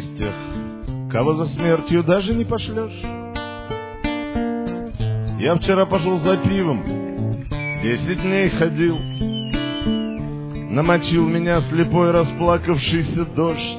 из тех, кого за смертью даже не пошлешь. Я вчера пошел за пивом, 10 дней ходил. Намочил меня слепой расплакавшийся дождь.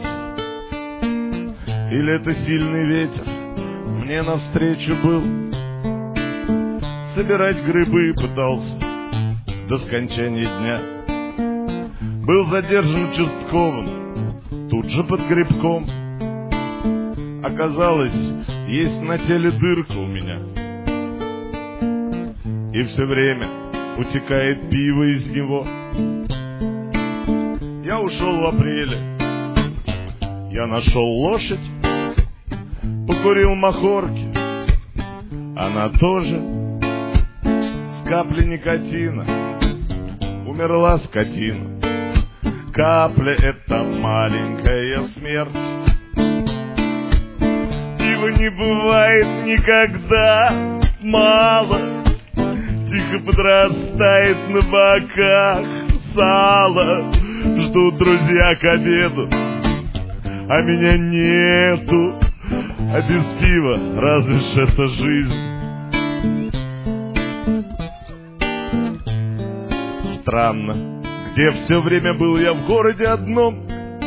Или это сильный ветер мне навстречу был. Собирать грибы пытался до скончания дня. Был задержан участковым, тут же под грибком. Оказалось, есть на теле дырка у меня. И все время утекает пиво из него. Я ушел в апреле, я нашел лошадь, покурил махорки, она тоже с каплей никотина. Умерла скотина. Капля — это маленькая смерть. Пива не бывает никогда мало. Тихо подрастает на боках сало. Ждут друзья к обеду, а меня нету. А без пива разве ж это жизнь? Странно, где все время был я в городе одном.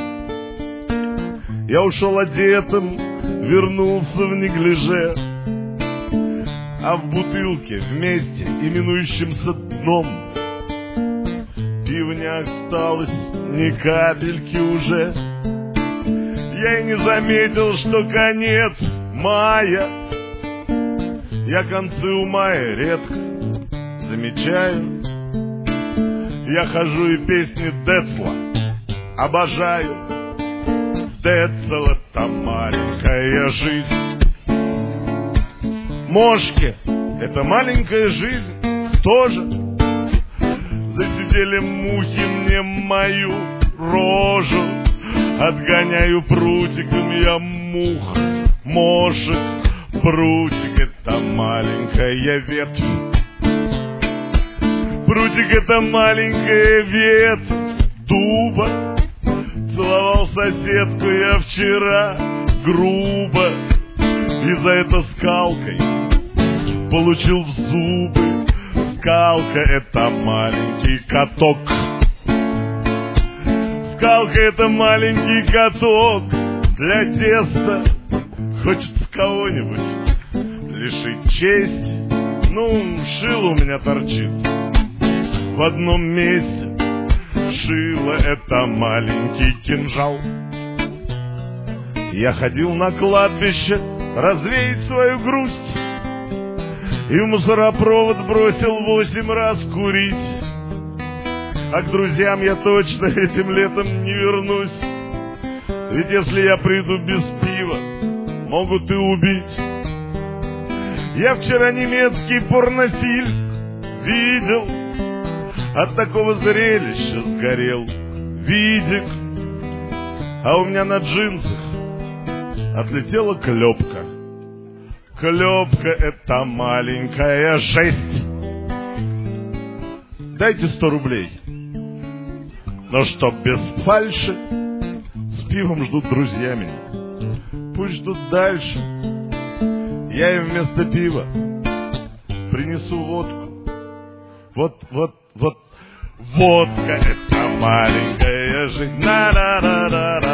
Я ушел одетым, вернулся в неглиже, а в бутылке вместе, именующимся дном, пива не осталось ни капельки уже. Я и не заметил, что конец мая. Я концы у мая редко замечаю. Я хожу и песни Децла обожаю. Децл — это маленькая жизнь. Мошки — это маленькая жизнь тоже. Засидели мухи мне мою рожу. Отгоняю прутиком я мух, мошек. Прутик — это маленькая ветвь. Прутик — это маленькая ветвь дуба. Целовал соседку я вчера грубо, и за это скалкой получил в зубы. Скалка — это маленький каток. Скалка — это маленький каток для теста. Хочется кого-нибудь лишить чести. Ну, шило у меня торчит в одном месте. Шило — это маленький кинжал. Я ходил на кладбище развеять свою грусть, и в мусоропровод бросил 8 раз курить. А к друзьям я точно этим летом не вернусь. Ведь если я приду без пива, могут и убить. Я вчера немецкий порнофильм видел. От такого зрелища сгорел видик. А у меня на джинсах отлетела клепка. Клепка — это маленькая жесть. Дайте 100 рублей. Но чтоб без фальши, с пивом ждут друзья меня. Пусть ждут дальше. Я им вместо пива принесу водку. Вот. Водка — это маленькая жизнь. На-на-на-на-на.